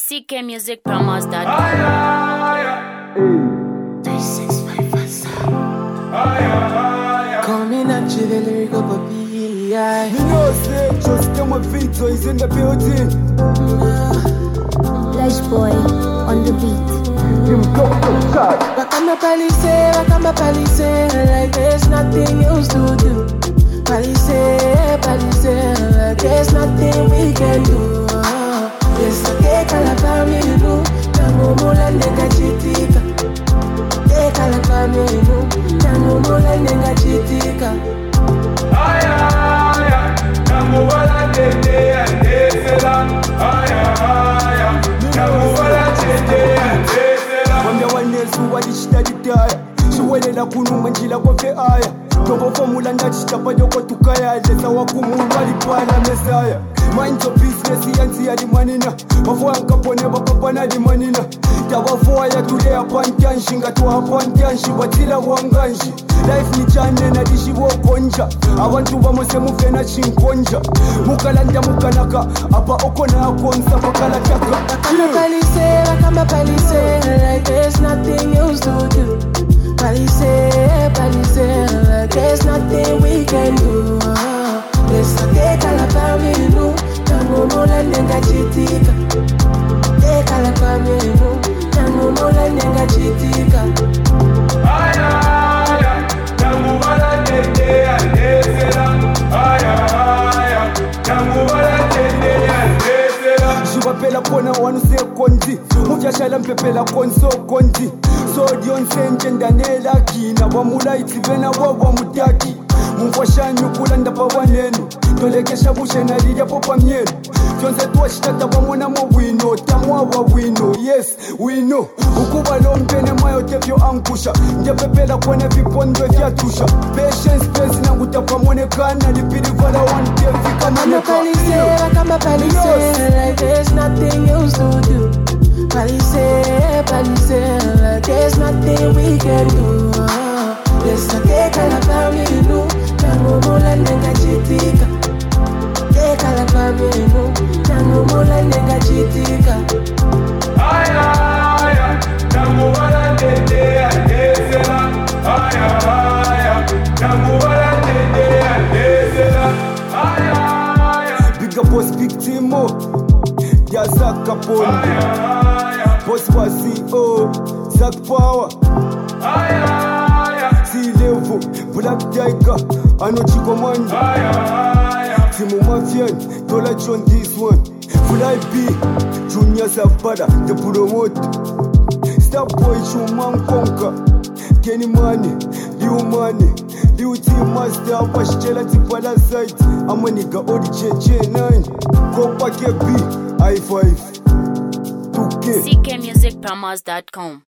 ckmusicpromos.com. 365 coming at you, the lyrical papi. You know, say, just tell my Vito is in the building. Flash boy on the beat. Wakama Palice, like there's nothing else to do. Palice, like there's nothing we can do. Yes, I take all about me, no. Nango mola nenga chitika. Take all about me, no. Nango mola nenga chitika. Aya, nango mola nenga chitika. Aya, nango mola nenga chitika. Wanda wanesu walishitaditaya. Suwelela kunuma njila kofe aya. Tobo formula ndachitapa yoko tukaya. Lesa wakumu walipala mesaya. Mind your business yansi ya di manina. Wafo yankapone wakapana di manina. Tawafo ya tulea pantanshi. Ngatuwa pantanshi watila wanganshi. Life ni chane na dishi wokonja. Awantu wamose mufena chinkonja. Mukalanda mukanaka. Apa okona akonsa wakala chaka. Wakama Palice, like there's nothing else to do. Palice, like there's nothing we can do. Yes, I take all about me, no. Nango mola nenga chitika. Take all about me, no. Nango mola nenga chitika. Aya, nango mola nenga chitika. Aya, nango mola nenga chitika. Shibapela kona wanu se konzi. Mufyashala mpepela konso konzi. Sodion senje ndanela kina. Wamula itivena wawa mutaki. Mufashanyu kulanda pa wanenu. Tolekesha bushe na lidia popa mienu. Fyonze tuwashitata wamona mo wino. Tamwa wa wino, yes, wino. Ukuba lompene mayo tepyo ankusha. Njepepela kone vipondwe vya tusha. Patience, pesi na ngutapa monekana. Lipidi vala one tevi kama neka. Wakama Palice, like there's nothing else to do. Palice, like there's nothing we can do. Yes, I take all about me, no. Nango mola nenga chitika. Take all about me, no. Nango mola nenga chitika. Aya, nango mola nenga chitika. Aya, nango mola nenga chitika. Aya, Big up boss, big team up. Ya Zak Capone. Boss was CEO, Zak Power. C-Level, Black Tiger, Anochi Commando. Timo Mafian, Dola John this one. Fly B, Junior Zapada, the promoter. Star Boy, Shuman Konka. Kenny Money, Liu Money. Liu T Master, Pashchela Tipala Site. Amanika Odi JJ9. Kopa KB, I5. 2K. ckmusicpromos.com.